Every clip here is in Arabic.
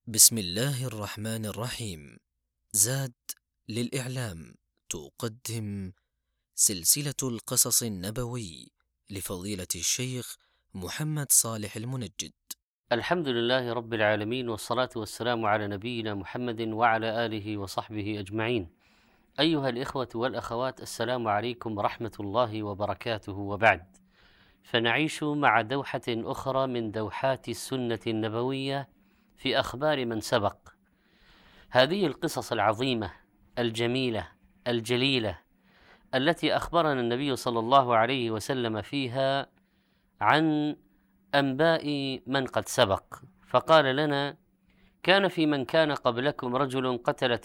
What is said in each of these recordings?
بسم الله الرحمن الرحيم. زاد للإعلام تقدم سلسلة القصص النبوي لفضيلة الشيخ محمد صالح المنجد. الحمد لله رب العالمين، والصلاة والسلام على نبينا محمد وعلى آله وصحبه أجمعين. أيها الإخوة والأخوات، السلام عليكم ورحمة الله وبركاته، وبعد، فنعيش مع دوحة أخرى من دوحات السنة النبوية في أخبار من سبق. هذه القصص العظيمة الجميلة الجليلة التي أخبرنا النبي صلى الله عليه وسلم فيها عن أنباء من قد سبق، فقال لنا: كان في من كان قبلكم رجل قتل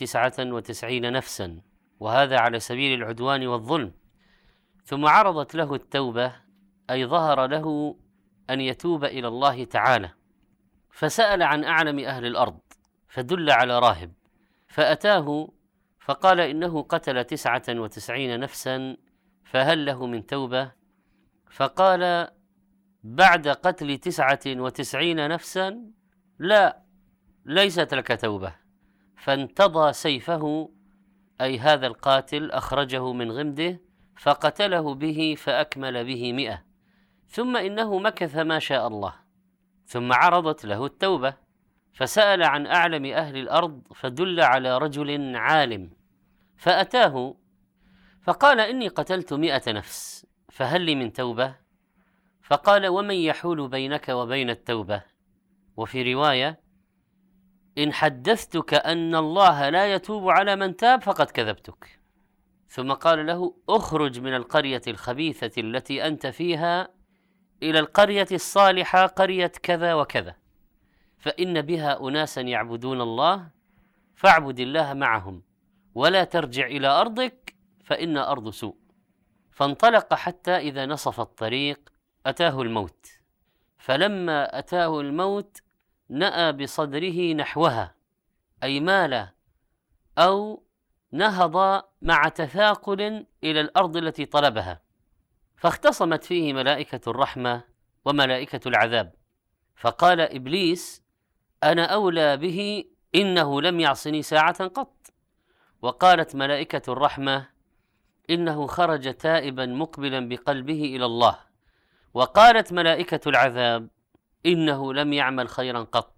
99 نفسا، وهذا على سبيل العدوان والظلم، ثم عرضت له التوبة، أي ظهر له أن يتوب إلى الله تعالى، فسأل عن أعلم أهل الأرض، فدل على راهب، فأتاه فقال: إنه قتل 99 نفسا، فهل له من توبة؟ فقال: بعد قتل 99 نفسا لا، ليست لك توبة. فانتضى سيفه، أي هذا القاتل، أخرجه من غمده فقتله به، فأكمل به 100. ثم إنه مكث ما شاء الله، ثم عرضت له التوبة، فسأل عن أعلم أهل الأرض، فدل على رجل عالم، فأتاه فقال: إني قتلت 100 نفس، فهل لي من توبة؟ فقال: ومن يحول بينك وبين التوبة؟ وفي رواية: إن حدثتك أن الله لا يتوب على من تاب فقد كذبتك. ثم قال له: أخرج من القرية الخبيثة التي أنت فيها إلى القرية الصالحة، قرية كذا وكذا، فإن بها أناسا يعبدون الله، فاعبد الله معهم، ولا ترجع إلى أرضك، فإن أرض سوء. فانطلق حتى إذا نصف الطريق أتاه الموت، فلما أتاه الموت نأى بصدره نحوها، أي مال أو نهض مع تثاقل إلى الأرض التي طلبها، فاختصمت فيه ملائكة الرحمة وملائكة العذاب، فقال إبليس: أنا أولى به، إنه لم يعصني ساعة قط. وقالت ملائكة الرحمة: إنه خرج تائبا مقبلا بقلبه إلى الله. وقالت ملائكة العذاب: إنه لم يعمل خيرا قط.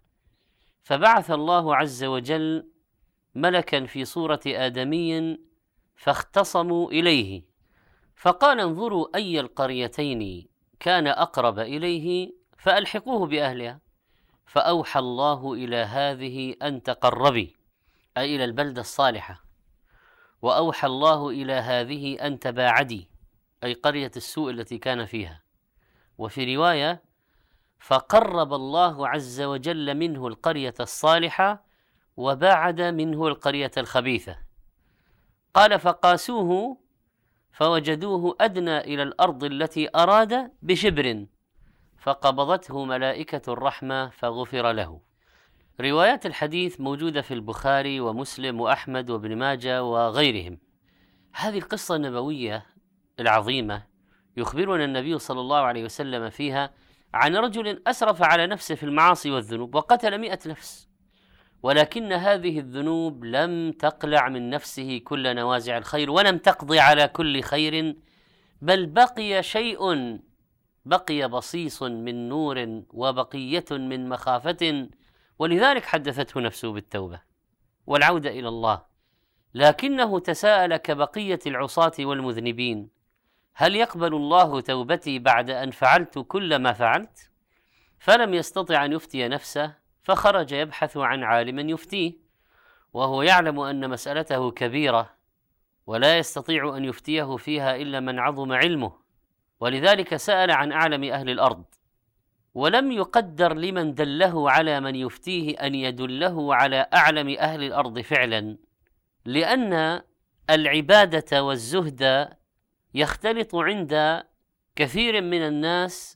فبعث الله عز وجل ملكا في صورة آدمي، فاختصموا إليه، فقال: انظروا أي القريتين كان أقرب إليه فألحقوه بأهلها. فأوحى الله إلى هذه أن تقربي، أي إلى البلدة الصالحة، وأوحى الله إلى هذه أن تباعدي، أي قرية السوء التي كان فيها. وفي رواية: فقرب الله عز وجل منه القرية الصالحة، وباعد منه القرية الخبيثة. قال: فقاسوه فوجدوه أدنى إلى الأرض التي أراد بشبر، فقبضته ملائكة الرحمة فغفر له. روايات الحديث موجودة في البخاري ومسلم وأحمد وابن ماجه وغيرهم. هذه القصة النبوية العظيمة يخبرنا النبي صلى الله عليه وسلم فيها عن رجل أسرف على نفسه في المعاصي والذنوب وقتل 100 نفس، ولكن هذه الذنوب لم تقلع من نفسه كل نوازع الخير، ولم تقضي على كل خير، بل بقي شيء، بقي بصيص من نور وبقية من مخافة، ولذلك حدثته نفسه بالتوبة والعودة إلى الله. لكنه تساءل كبقية العصاة والمذنبين: هل يقبل الله توبتي بعد أن فعلت كل ما فعلت؟ فلم يستطع أن يفتي نفسه، فخرج يبحث عن عالم يفتيه، وهو يعلم أن مسألته كبيرة ولا يستطيع أن يفتيه فيها إلا من عظم علمه، ولذلك سأل عن أعلم أهل الأرض، ولم يقدر لمن دله على من يفتيه أن يدله على أعلم أهل الأرض فعلا، لأن العبادة والزهد يختلط عند كثير من الناس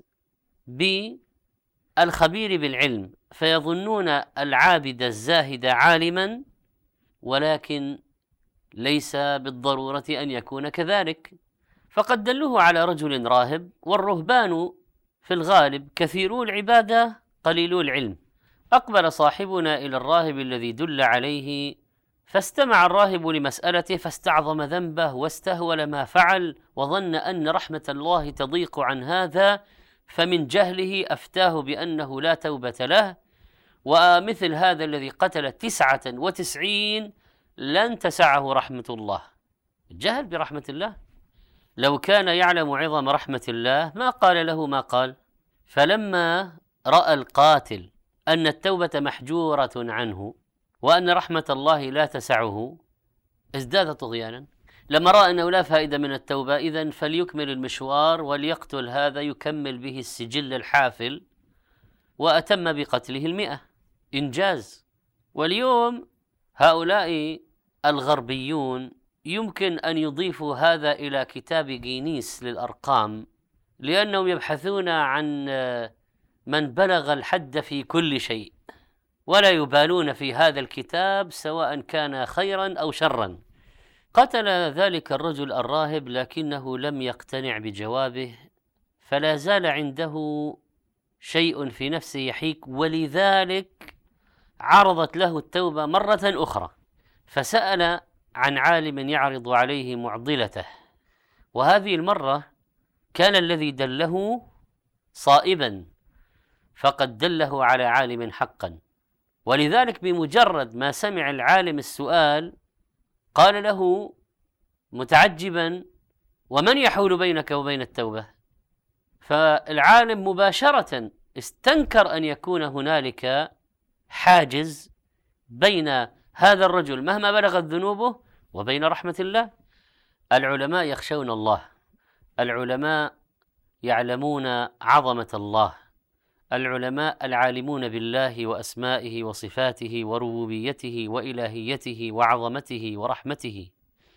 بالخبير بالعلم، فيظنون العابد الزاهد عالما، ولكن ليس بالضرورة أن يكون كذلك. فقد دلوه على رجل راهب، والرهبان في الغالب كثيرو العبادة قليلو العلم، أقبل صاحبنا إلى الراهب الذي دل عليه، فاستمع الراهب لمسألته فاستعظم ذنبه واستهول ما فعل، وظن أن رحمة الله تضيق عن هذا، فمن جهله أفتاه بأنه لا توبة له، ومثل هذا الذي قتل 99 لن تسعه رحمة الله. جهل برحمة الله، لو كان يعلم عظم رحمة الله ما قال له ما قال. فلما رأى القاتل أن التوبة محجورة عنه وأن رحمة الله لا تسعه ازداد طغيانا. لما رأى أنه لا فائدة من التوبة، إذن فليكمل المشوار وليقتل هذا يكمل به السجل الحافل، وأتم بقتله 100. إنجاز. واليوم هؤلاء الغربيون يمكن أن يضيفوا هذا إلى كتاب جينيس للأرقام، لأنهم يبحثون عن من بلغ الحد في كل شيء، ولا يبالون في هذا الكتاب سواء كان خيرا أو شرا. قتل ذلك الرجل الراهب لكنه لم يقتنع بجوابه، فلا زال عنده شيء في نفسه يحيك، ولذلك عرضت له التوبة مرة أخرى، فسأل عن عالم يعرض عليه معضلته، وهذه المرة كان الذي دله صائبا، فقد دله على عالم حقا. ولذلك بمجرد ما سمع العالم السؤال قال له متعجبا: ومن يحول بينك وبين التوبة؟ فالعالم مباشرة استنكر أن يكون هنالك حاجز بين هذا الرجل مهما بلغت ذنوبه وبين رحمة الله. العلماء يخشون الله، العلماء يعلمون عظمة الله، العلماء العالمون بالله وأسمائه وصفاته وربوبيته وإلهيته وعظمته ورحمته،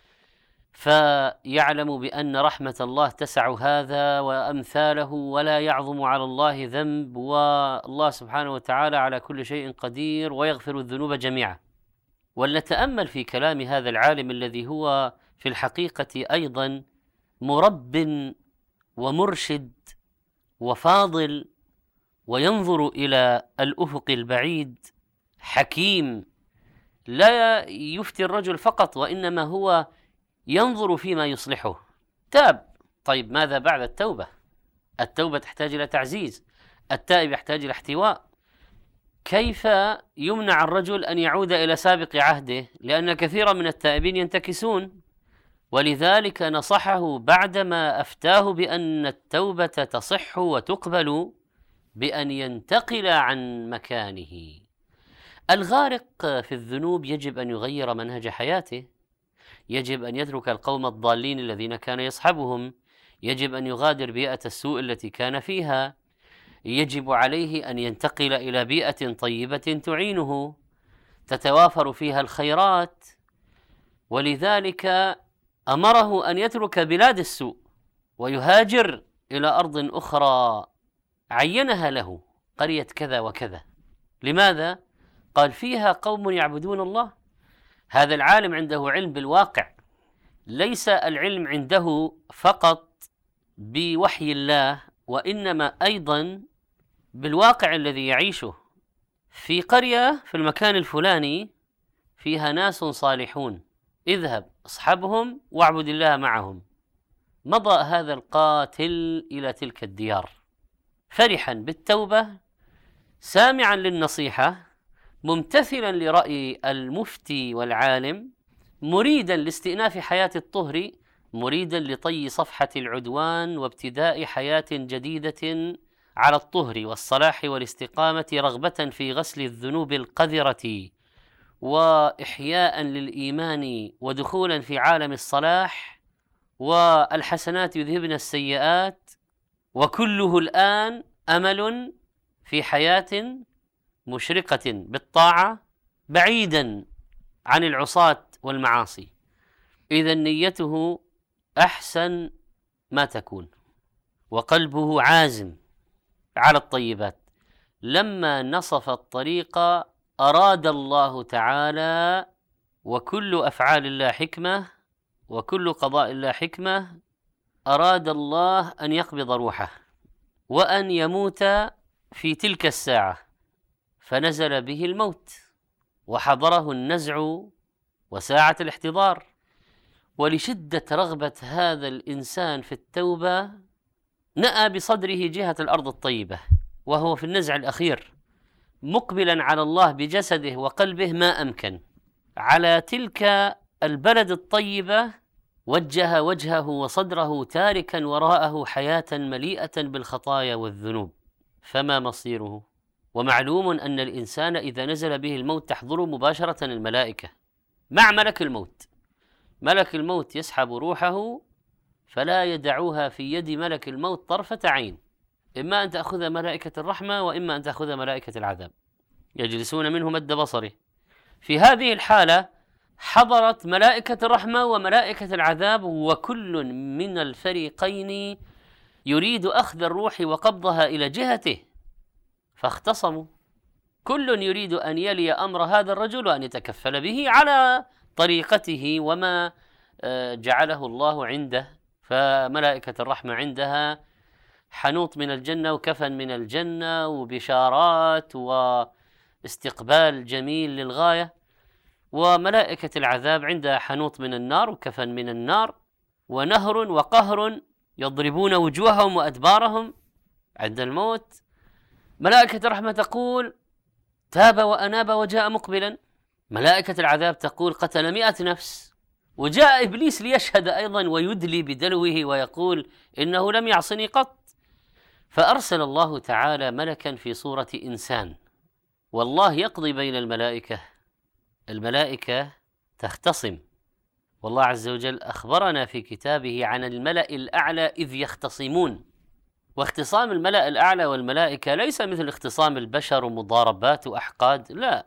فيعلم بأن رحمة الله تسع هذا وأمثاله، ولا يعظم على الله ذنب، والله سبحانه وتعالى على كل شيء قدير ويغفر الذنوب جميعا. ولنتأمل في كلام هذا العالم الذي هو في الحقيقة أيضا مرب ومرشد وفاضل، وينظر إلى الأفق البعيد، حكيم، لا يفتي الرجل فقط وإنما هو ينظر فيما يصلحه. تاب، طيب ماذا بعد التوبة؟ التوبة تحتاج إلى تعزيز، التائب يحتاج إلى احتواء. كيف يمنع الرجل أن يعود إلى سابق عهده؟ لأن كثيرا من التائبين ينتكسون، ولذلك نصحه بعدما أفتاه بأن التوبة تصح وتقبل بأن ينتقل عن مكانه. الغارق في الذنوب يجب أن يغير منهج حياته، يجب أن يترك القوم الضالين الذين كان يصحبهم، يجب أن يغادر بيئة السوء التي كان فيها، يجب عليه أن ينتقل إلى بيئة طيبة تعينه تتوافر فيها الخيرات. ولذلك أمره أن يترك بلاد السوء ويهاجر إلى أرض أخرى عينها له، قرية كذا وكذا. لماذا؟ قال فيها قوم يعبدون الله. هذا العالم عنده علم بالواقع، ليس العلم عنده فقط بوحي الله، وإنما أيضا بالواقع الذي يعيشه. في قرية في المكان الفلاني فيها ناس صالحون، اذهب اصحبهم واعبد الله معهم. مضى هذا القاتل إلى تلك الديار فرحا بالتوبة، سامعا للنصيحة، ممتثلا لرأي المفتي والعالم، مريدا لاستئناف حياة الطهر، مريدا لطي صفحة العدوان وابتداء حياة جديدة على الطهر والصلاح والاستقامة، رغبة في غسل الذنوب القذرة وإحياء للإيمان ودخولا في عالم الصلاح، والحسنات يذهبن السيئات، وكله الآن أمل في حياة مشرقة بالطاعة بعيدا عن العصاة والمعاصي. إذا نيته أحسن ما تكون، وقلبه عازم على الطيبات. لما نصف الطريق أراد الله تعالى، وكل أفعال الله حكمة وكل قضاء الله حكمة، أراد الله أن يقبض روحه وأن يموت في تلك الساعة، فنزل به الموت وحضره النزع وساعة الاحتضار، ولشدة رغبة هذا الإنسان في التوبة نأى بصدره جهة الأرض الطيبة، وهو في النزع الأخير مقبلا على الله بجسده وقلبه ما أمكن. على تلك البلد الطيبة وجه وجهه وصدره تاركا وراءه حياة مليئة بالخطايا والذنوب، فما مصيره؟ ومعلوم أن الإنسان إذا نزل به الموت تحضر مباشرة الملائكة مع ملك الموت. ملك الموت يسحب روحه فلا يدعوها في يد ملك الموت طرفة عين، إما أن تأخذ ملائكة الرحمة وإما أن تأخذ ملائكة العذاب، يجلسون منه مد بصره. في هذه الحالة حضرت ملائكة الرحمة وملائكة العذاب، وكل من الفريقين يريد أخذ الروح وقبضها إلى جهته، فاختصموا، كل يريد أن يلي أمر هذا الرجل وأن يتكفل به على طريقته وما جعله الله عنده. فملائكة الرحمة عندها حنوط من الجنة وكفن من الجنة وبشارات واستقبال جميل للغاية، وملائكة العذاب عندها حنوط من النار وكفن من النار ونهر وقهر يضربون وجوههم وأدبارهم عند الموت. ملائكة الرحمة تقول تاب وأناب وجاء مقبلا، ملائكة العذاب تقول قتل 100 نفس وجاء إبليس ليشهد أيضا ويدلي بدلوه ويقول إنه لم يعصني قط. فأرسل الله تعالى ملكا في صورة إنسان، والله يقضي بين الملائكة، الملائكة تختصم، والله عز وجل أخبرنا في كتابه عن الملأ الأعلى إذ يختصمون. واختصام الملأ الأعلى والملائكة ليس مثل اختصام البشر ومضاربات وأحقاد، لا،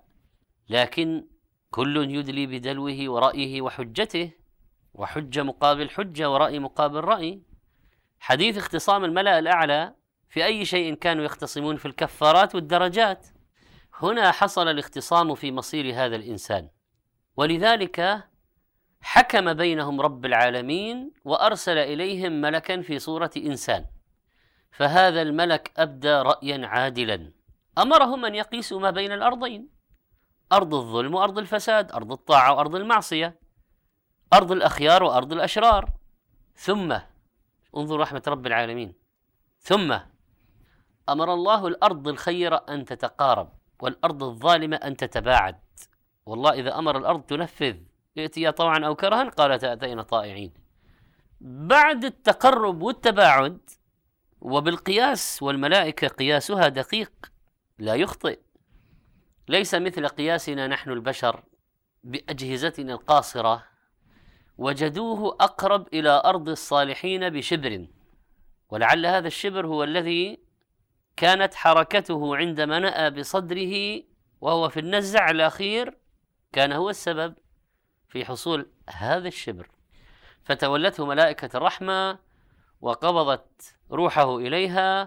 لكن كل يدلي بدلوه ورأيه وحجته، وحجة مقابل حجة ورأي مقابل رأي. حديث اختصام الملأ الأعلى في أي شيء كانوا يختصمون؟ في الكفارات والدرجات. هنا حصل الاختصام في مصير هذا الإنسان، ولذلك حكم بينهم رب العالمين وأرسل إليهم ملكا في صورة إنسان. فهذا الملك أبدى رأيا عادلا، أمرهم أن يقيسوا ما بين الأرضين، أرض الظلم وأرض الفساد، أرض الطاعة وأرض المعصية، أرض الأخيار وأرض الأشرار. ثم انظر رحمة رب العالمين، ثم أمر الله الأرض الخيرة أن تتقارب والأرض الظالمة أن تتباعد. والله إذا أمر الأرض تنفذ، ائتيا طوعا أو كرها قالت أتينا طائعين. بعد التقرب والتباعد وبالقياس، والملائكة قياسها دقيق لا يخطئ، ليس مثل قياسنا نحن البشر بأجهزتنا القاصرة، وجدوه أقرب إلى أرض الصالحين بشبر، ولعل هذا الشبر هو الذي كانت حركته عندما نأى بصدره وهو في النزع الأخير، كان هو السبب في حصول هذا الشبر. فتولته ملائكة الرحمة وقبضت روحه إليها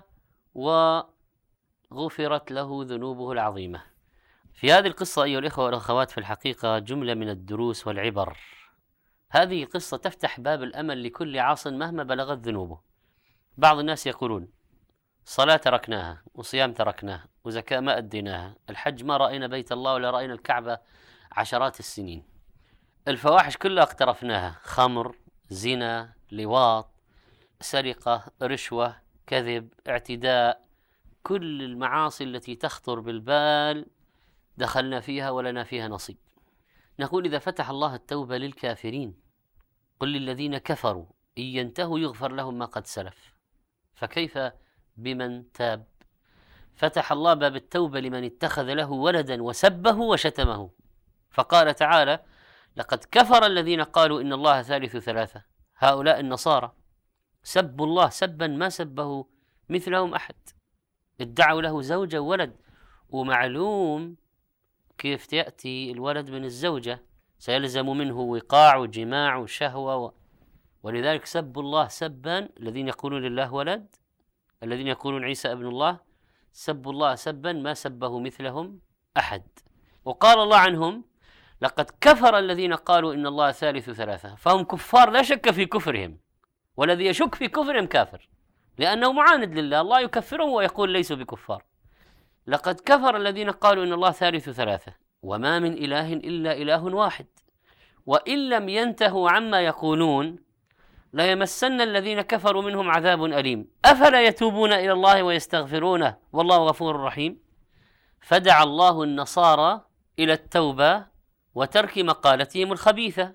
وغفرت له ذنوبه العظيمة. في هذه القصة أيها الإخوة والأخوات في الحقيقة جملة من الدروس والعبر. هذه قصة تفتح باب الأمل لكل عاص مهما بلغت ذنوبه. بعض الناس يقولون صلاة تركناها، وصيام تركناها، وزكاة ما أديناها، الحج ما رأينا بيت الله ولا رأينا الكعبة عشرات السنين، الفواحش كلها اقترفناها، خمر، زنا، لواط، سرقة، رشوة، كذب، اعتداء، كل المعاصي التي تخطر بالبال دخلنا فيها ولنا فيها نصيب. نقول إذا فتح الله التوبة للكافرين قل للذين كفروا إن ينتهوا يغفر لهم ما قد سلف، فكيف بمن تاب؟ فتح الله باب التوبة لمن اتخذ له ولدا وسبه وشتمه، فقال تعالى لقد كفر الذين قالوا إن الله ثالث ثلاثة، هؤلاء النصارى سبوا الله سبا ما سبه مثلهم أحد، ادعوا له زوجة وولد، ومعلوم كيف يأتي الولد من الزوجة، سيلزم منه وقاع وجماع وشهوة ولذلك سبوا الله سبا، الذين يقولون لله ولد، الذين يقولون عيسى ابن الله، سبوا الله سبا ما سبه مثلهم أحد. وقال الله عنهم لقد كفر الذين قالوا إن الله ثالث ثلاثة، فهم كفار لا شك في كفرهم، والذي يشك في كفرهم كافر، لأنه معاند لله، الله يكفرهم ويقول ليسوا بكفار. لقد كفر الذين قالوا إن الله ثالث ثلاثة وما من إله إلا إله واحد وإن لم ينتهوا عما يقولون ليمسن الذين كفروا منهم عذاب أليم أفلا يتوبون إلى الله ويستغفرونه والله غفور رحيم. فدعا الله النصارى إلى التوبة وترك مقالتهم الخبيثة،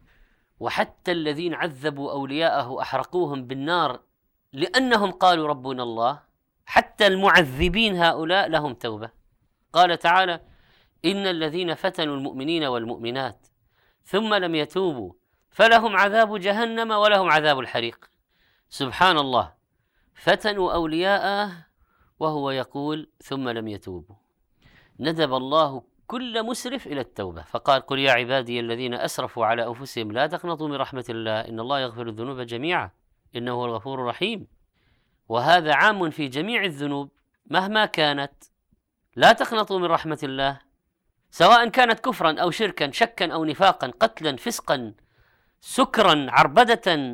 وحتى الذين عذبوا أولياءه أحرقوهم بالنار لأنهم قالوا ربنا الله، حتى المعذبين هؤلاء لهم توبة. قال تعالى: إن الذين فتنوا المؤمنين والمؤمنات ثم لم يتوبوا فلهم عذاب جهنم ولهم عذاب الحريق. سبحان الله، فتنوا أولياءه وهو يقول ثم لم يتوبوا. ندب الله كل مسرف إلى التوبة فقال: قل يا عبادي الذين أسرفوا على أنفسهم لا تقنطوا من رحمة الله إن الله يغفر الذنوب جميعا إنه هو الغفور الرحيم. وهذا عام في جميع الذنوب مهما كانت، لا تقنطوا من رحمة الله، سواء كانت كفرا أو شركا، شكا أو نفاقا، قتلا، فسقا، سكرا، عربدة،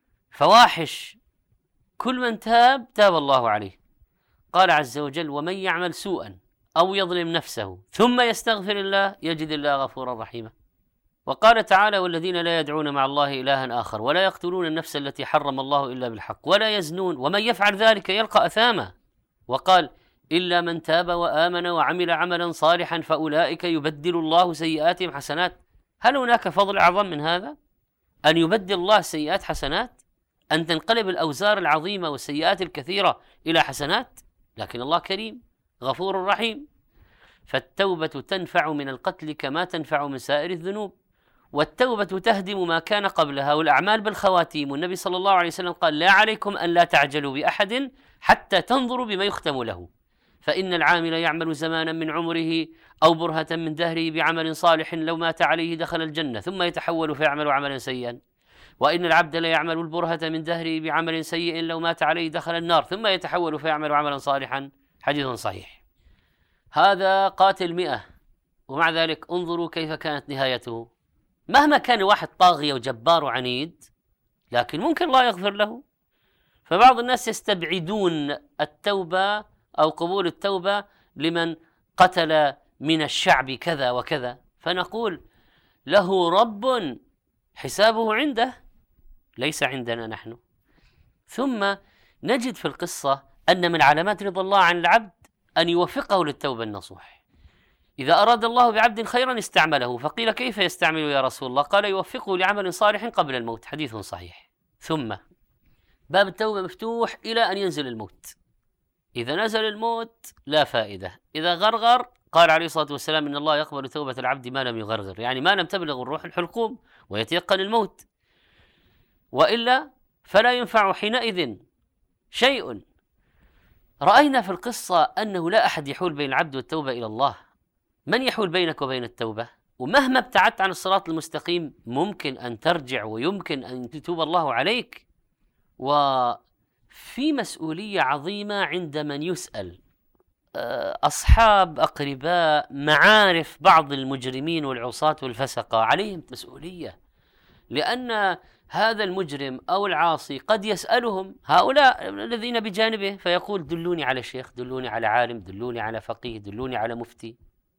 فواحش، كل من تاب تاب الله عليه. قال عز وجل: ومن يعمل سوءا أو يظلم نفسه ثم يستغفر الله يجد الله غفورا رحيما. وقال تعالى: والذين لا يدعون مع الله إلها آخر ولا يقتلون النفس التي حرم الله إلا بالحق ولا يزنون ومن يفعل ذلك يلقى أثاما. وقال: إلا من تاب وآمن وعمل عملا صالحا فأولئك يبدل الله سيئاتهم حسنات. هل هناك فضل أعظم من هذا؟ أن يبدل الله سيئات حسنات، أن تنقلب الأوزار العظيمة والسيئات الكثيرة إلى حسنات. لكن الله كريم غفور رحيم. فالتوبة تنفع من القتل كما تنفع من سائر الذنوب، والتوبة تهدم ما كان قبلها، والأعمال بالخواتيم. والنبي صلى الله عليه وسلم قال: لا عليكم أن لا تعجلوا بأحد حتى تنظروا بما يختم له، فإن العامل يعمل زمانا من عمره أو برهة من دهره بعمل صالح لو مات عليه دخل الجنة ثم يتحول فيعمل عملا سيئا، وإن العبد لا يعمل البرهة من دهره بعمل سيء لو مات عليه دخل النار ثم يتحول فيعمل عملا صالحا. حديث صحيح. هذا قاتل 100 ومع ذلك انظروا كيف كانت نهايته. مهما كان واحد طاغية وجبار وعنيد لكن ممكن الله يغفر له. فبعض الناس يستبعدون التوبة أو قبول التوبة لمن قتل من الشعب كذا وكذا، فنقول له رب حسابه عنده ليس عندنا نحن. ثم نجد في القصة أن من علامات رضا الله عن العبد أن يوفقه للتوبة النصوح. إذا أراد الله بعبد خيرا استعمله، فقيل: كيف يستعمله يا رسول الله؟ قال: يوفقه لعمل صالح قبل الموت. حديث صحيح. ثم باب التوبة مفتوح إلى أن ينزل الموت. إذا نزل الموت لا فائدة. إذا غرغر قال عليه الصلاة والسلام: إن الله يقبل توبة العبد ما لم يغرغر، يعني ما لم تبلغ الروح الحلقوم ويتيقن الموت، وإلا فلا ينفع حينئذ شيء. رأينا في القصة أنه لا أحد يحول بين العبد والتوبة إلى الله. من يحول بينك وبين التوبة؟ ومهما ابتعدت عن الصراط المستقيم ممكن أن ترجع ويمكن أن تتوب الله عليك. وفي مسؤولية عظيمة عند من يسأل، أصحاب، أقرباء، معارف بعض المجرمين والعصاة والفسقة عليهم مسؤولية، لأن هذا المجرم أو العاصي قد يسألهم هؤلاء الذين بجانبه فيقول: دلوني على شيخ، دلوني على عالم، دلوني على فقيه، دلوني على مفتي.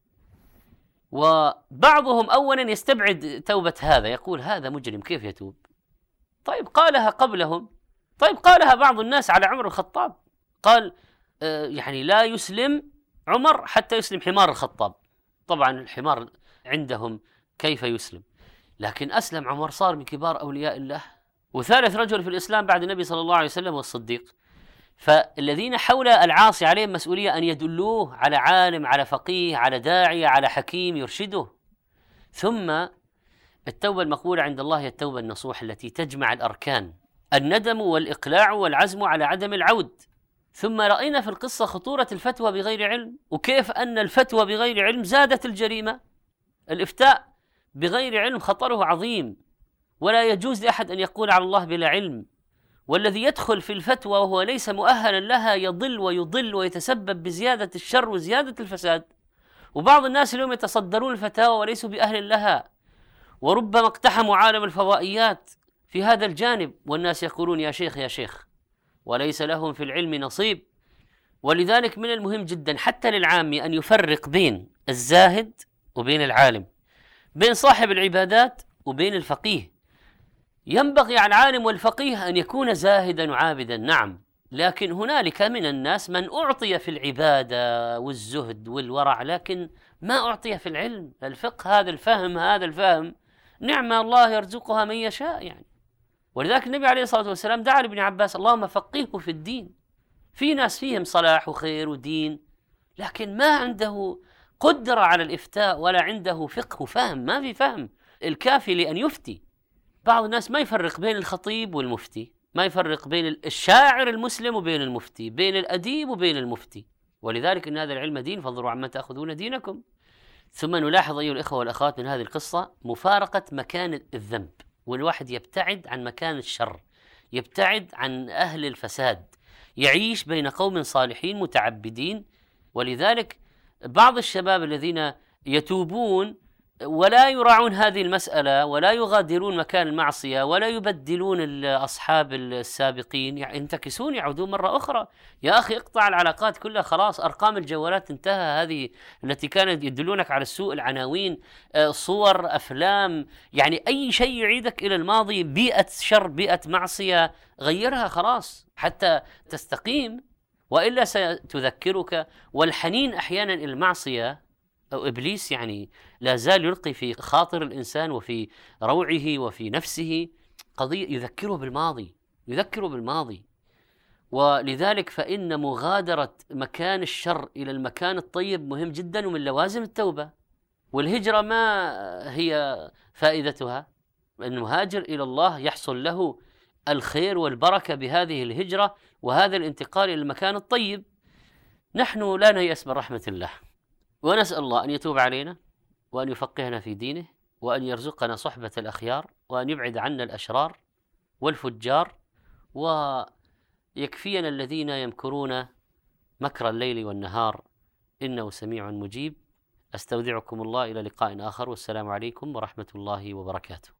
وبعضهم أولا يستبعد توبة هذا، يقول: هذا مجرم كيف يتوب؟ طيب قالها قبلهم. طيب قالها بعض الناس على عمر الخطاب، قال: يعني لا يسلم عمر حتى يسلم حمار الخطاب. طبعا الحمار عندهم كيف يسلم، لكن أسلم عمر، صار من كبار أولياء الله، وثالث رجل في الإسلام بعد النبي صلى الله عليه وسلم والصديق. فالذين حول العاصي عليهم مسؤولية أن يدلوه على عالم، على فقيه، على داعية، على حكيم يرشده. ثم التوبة المقبولة عند الله هي التوبة النصوح التي تجمع الأركان: الندم والإقلاع والعزم على عدم العود. ثم رأينا في القصة خطورة الفتوى بغير علم، وكيف أن الفتوى بغير علم زادت الجريمة. الإفتاء بغير علم خطره عظيم، ولا يجوز لأحد أن يقول على الله بلا علم. والذي يدخل في الفتوى وهو ليس مؤهلا لها يضل ويضل ويتسبب بزيادة الشر وزيادة الفساد. وبعض الناس اليوم يتصدرون الفتاوى وليسوا بأهل لها، وربما اقتحموا عالم الفضائيات في هذا الجانب، والناس يقولون: يا شيخ يا شيخ، وليس لهم في العلم نصيب. ولذلك من المهم جدا حتى للعامي أن يفرق بين الزاهد وبين العالم، بين صاحب العبادات وبين الفقيه. ينبغي على العالم والفقيه أن يكون زاهدا وعابدا، نعم، لكن هنالك من الناس من أعطي في العبادة والزهد والورع لكن ما أعطي في العلم. الفقه هذا الفهم نعمة الله يرزقها من يشاء يعني. ولذلك النبي عليه الصلاة والسلام دعا لابن عباس اللهم فقهه في الدين. في ناس فيهم صلاح وخير ودين لكن ما عنده قدرة على الإفتاء ولا عنده فقه وفهم، ما في فهم الكافي لأن يفتي. بعض الناس ما يفرق بين الخطيب والمفتي، ما يفرق بين الشاعر المسلم وبين المفتي، بين الأديب وبين المفتي. ولذلك إن هذا العلم دين فانظروا عما تأخذون دينكم. ثم نلاحظ أيها الإخوة والأخوات من هذه القصة مفارقة مكان الذنب، والواحد يبتعد عن مكان الشر، يبتعد عن أهل الفساد، يعيش بين قوم صالحين متعبدين. ولذلك بعض الشباب الذين يتوبون ولا يراعون هذه المسألة ولا يغادرون مكان المعصية ولا يبدلون أصحاب السابقين، ينتكسون يعودون مرة أخرى. يا أخي اقطع العلاقات كلها، خلاص أرقام الجوالات انتهى، هذه التي كانت يدلونك على السوء، العناوين، صور، أفلام، يعني أي شيء يعيدك إلى الماضي، بيئة شر، بيئة معصية، غيرها خلاص حتى تستقيم، وإلا ستذكرك. والحنين أحيانا إلى المعصية أو إبليس يعني لا زال يلقي في خاطر الإنسان وفي روعه وفي نفسه قضية يذكره بالماضي. ولذلك فإن مغادرة مكان الشر إلى المكان الطيب مهم جدا ومن لوازم التوبة. والهجرة ما هي فائدتها؟ المهاجر إلى الله يحصل له الخير والبركة بهذه الهجرة وهذا الانتقال إلى المكان الطيب. نحن لا نيأس من رحمة الله، ونسأل الله أن يتوب علينا وأن يفقهنا في دينه وأن يرزقنا صحبة الأخيار وأن يبعد عنا الأشرار والفجار، ويكفينا الذين يمكرون مكر الليل والنهار إنه سميع مجيب. أستودعكم الله إلى لقاء آخر، والسلام عليكم ورحمة الله وبركاته.